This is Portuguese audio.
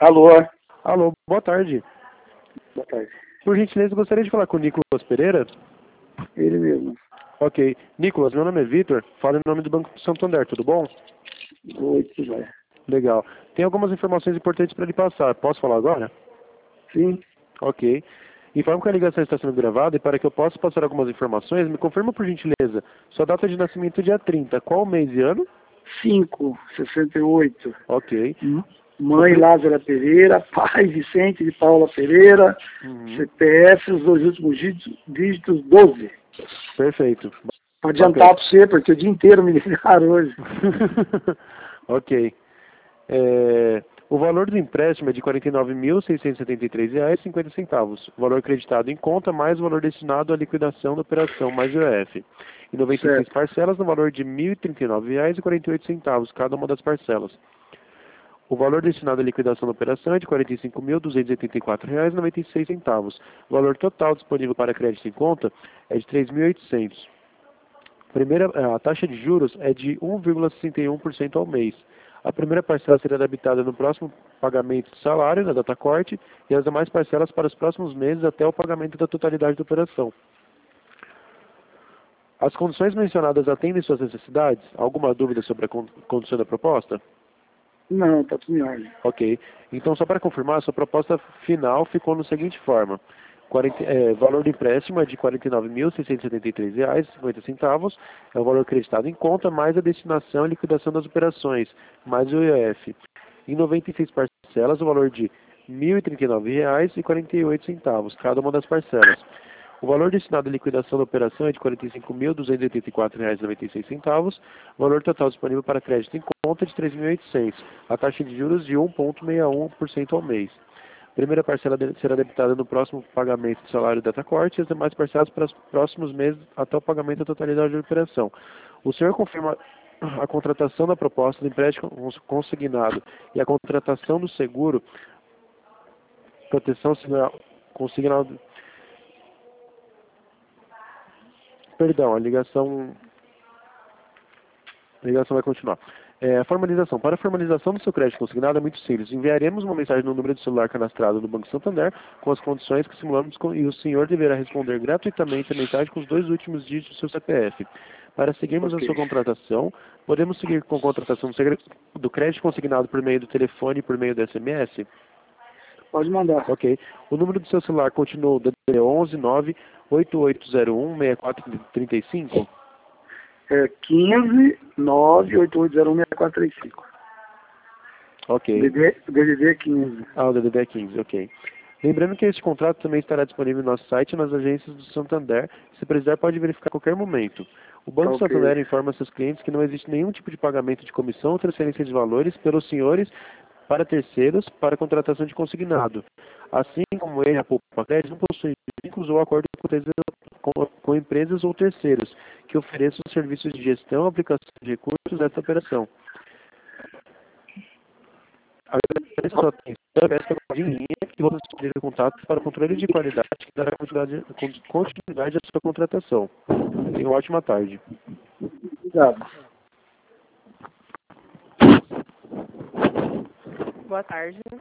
Alô, Alô, boa tarde. boa tarde. Por gentileza, gostaria de falar com o Nicolas Pereira. Ele mesmo. Ok. Nicolas, meu nome é Vitor, falo em nome do Banco Santander, tudo bom? Oi, tudo bem? Legal. Tem algumas informações importantes para lhe passar. Posso falar agora? Sim, Ok. Informo que a ligação está sendo gravada e para que eu possa passar algumas informações, me confirma por gentileza sua data de nascimento dia 30. Qual mês e ano? 568. Ok. Mãe Lázara Pereira, pai Vicente de Paula Pereira, Uhum. CPF, os dois últimos dígitos 12. Perfeito. Para adiantar para você, porque o dia inteiro me ligaram hoje. Ok. O valor do empréstimo é de R$ 49.673,50. O valor acreditado em conta mais o valor destinado à liquidação da operação mais o IOF. E 96 Certo. parcelas no valor de R$ 1.039,48 cada uma das parcelas. O valor destinado à liquidação da operação é de R$ 45.284,96. O valor total disponível para crédito em conta é de R$ 3.800. A taxa de juros é de 1,61% ao mês. A primeira parcela será debitada no próximo pagamento de salário, na data corte, e as demais parcelas para os próximos meses até o pagamento da totalidade da operação. As condições mencionadas atendem suas necessidades? Alguma dúvida sobre a condição da proposta? Não, tá tudo em ordem. Ok. Então, só para confirmar, sua proposta final ficou na seguinte forma. Valor do empréstimo é de R$ 49.673,50. É o valor acreditado em conta, mais a destinação e liquidação das operações, mais o IOF. Em 96 parcelas, o valor de R$ 1.039,48, cada uma das parcelas. O valor destinado à liquidação da operação é de R$ 45.284,96. O valor total disponível para crédito em conta é de R$ 3.800. A taxa de juros de 1,61% ao mês. A primeira parcela será debitada no próximo pagamento de salário data corte e as demais parcelas para os próximos meses até o pagamento da totalidade da operação. O senhor confirma a contratação da proposta do empréstimo consignado e a contratação do seguro, proteção consignado. Perdão, a ligação vai continuar. A formalização. Para a formalização do seu crédito consignado é muito simples. Enviaremos uma mensagem no número de celular cadastrado no Banco Santander com as condições que simulamos e o senhor deverá responder gratuitamente a mensagem com os dois últimos dígitos do seu CPF. Para seguirmos a Ok. sua contratação, podemos seguir com a contratação do crédito consignado por meio do telefone e por meio do SMS? Pode mandar. Ok. O número do seu celular continua o DDD 11 9 8801 6435? É 15 988016435. Ok. DDD 15. O DDD é 15, ok. Lembrando que este contrato também estará disponível no nosso site e nas agências do Santander. Se precisar, pode verificar a qualquer momento. O Banco Ok. Santander informa seus clientes que não existe nenhum tipo de pagamento de comissão ou transferência de valores pelos senhores para terceiros para contratação de consignado. Assim como ele, a Poupa Crédito, não possui vínculos ou acordo com empresas ou terceiros que ofereçam serviços de gestão e aplicação de recursos nessa operação. Agradeço a sua atenção, peço que aguarde em linha que vamos escolher contatos para o controle de qualidade que dará continuidade à sua contratação. Tenha uma ótima tarde. Obrigado. Boa tarde.